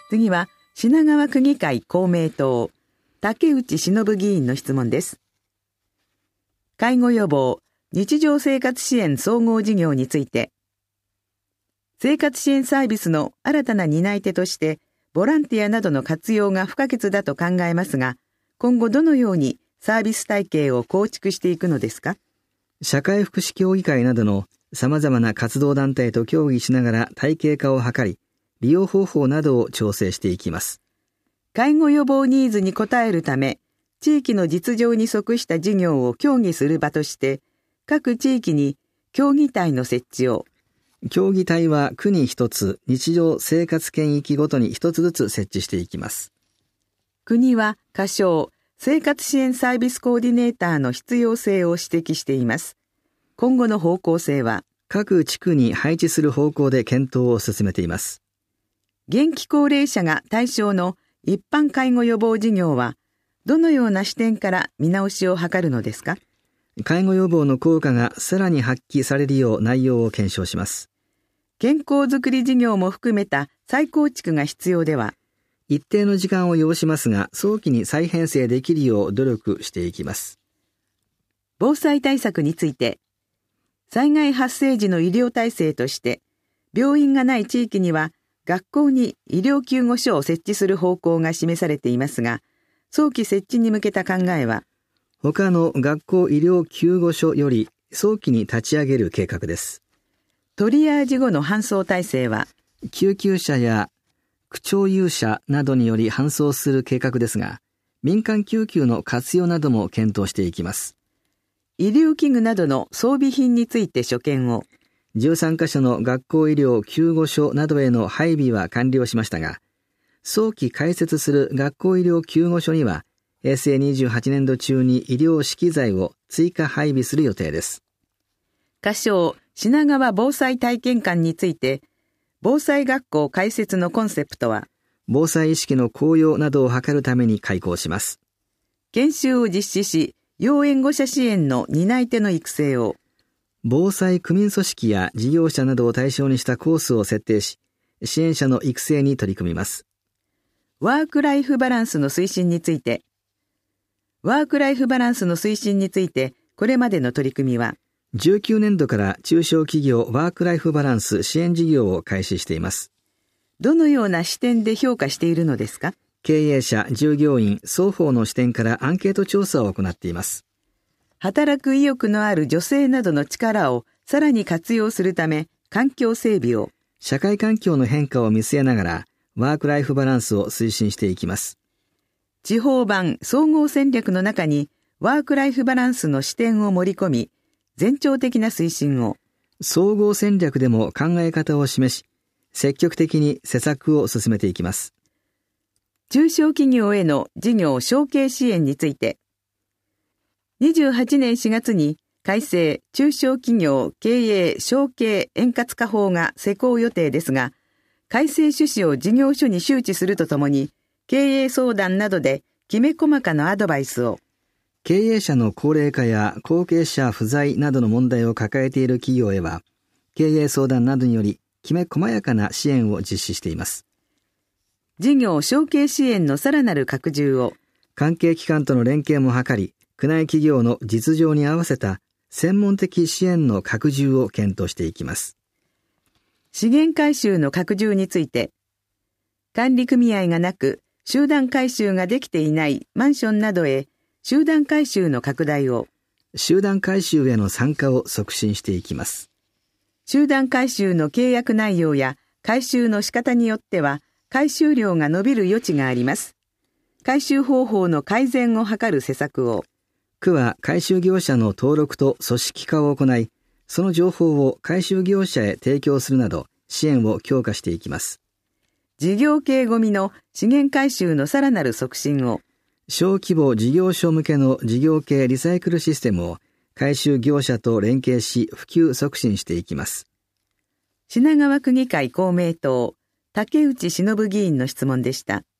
次は品川区議会公明党、竹内忍議員の質問です。介護予防、日常生活支援総合事業について、生活支援サービスの新たな担い手として、ボランティアなどの活用が不可欠だと考えますが、今後どのようにサービス体系を構築していくのですか？ 社会福祉協議会などの様々な活動団体と協議しながら体系化を図り、利用方法などを調整していきます。 介護予防ニーズに応えるため、地域の実情に即した事業を協議する場として、各地域に協議体の設置を。 協議体は区に一つ、日常生活圏域ごとに一つずつ設置していきます。 国は仮称、生活支援サービスコーディネーターの必要性を指摘しています。今後の方向性は、 各地区に配置する方向で検討を進めています。 現役高齢者が対象の一般介護予防事業は、どのような視点から見直しを図るのですか？ 介護予防の効果がさらに発揮されるよう内容を検証します。 健康づくり事業も含めた再構築が必要では、 一定の時間を要しますが、早期に再編成できるよう努力していきます。 防災対策について、災害発生時の医療体制として、病院がない地域には学校に医療救護所を設置する方向が示されていますが、早期設置に向けた考えは、 他の学校医療救護所より早期に立ち上げる計画です。 トリアージ後の搬送体制は、 救急車や区長有車などにより搬送する計画ですが、民間救急の活用なども検討していきます。 医療器具などの装備品について所見を。 13カ所の学校医療救護所などへの配備は完了しましたが、早期開設する学校医療救護所には、平成28年度中に医療資機材を追加配備する予定です。 仮称、品川防災体験館について、防災学校開設のコンセプトは、 防災意識の向上などを図るために開講します。 研修を実施し、要援護者支援の担い手の育成を。 防災区民組織や事業者などを対象にしたコースを設定し、支援者の育成に取り組みます。 ワークライフバランスの推進について、これまでの取り組みは、 19年度から中小企業ワークライフバランス支援事業を開始しています。 どのような視点で評価しているのですか？ 経営者、従業員、双方の視点からアンケート調査を行っています。 働く意欲のある女性などの力をさらに活用するため、環境整備を。 社会環境の変化を見据えながら、ワークライフバランスを推進していきます。 地方版総合戦略の中に、ワークライフバランスの視点を盛り込み、全庁的な推進を。 総合戦略でも考え方を示し、積極的に施策を進めていきます。 中小企業への事業承継支援について、28年4月に改正中小企業経営承継円滑化法が施行予定ですが、改正趣旨を事業所に周知するとともに、経営相談などできめ細かなアドバイスを。 経営者の高齢化や後継者不在などの問題を抱えている企業へは、経営相談などによりきめ細やかな支援を実施しています。 事業承継支援のさらなる拡充を。 関係機関との連携も図り、区内企業の実情に合わせた専門的支援の拡充を検討していきます。 資源回収の拡充について、管理組合がなく、集団回収ができていないマンションなどへ、集団回収の拡大を。 集団回収への参加を促進していきます。 集団回収の契約内容や回収の仕方によっては、回収量が伸びる余地があります。回収方法の改善を図る施策を。 区は回収業者の登録と組織化を行い、その情報を回収業者へ提供するなど支援を強化していきます。 事業系ゴミの資源回収のさらなる促進を。 小規模事業所向けの事業系リサイクルシステムを回収業者と連携し普及促進していきます。 品川区議会公明党、竹内忍議員の質問でした。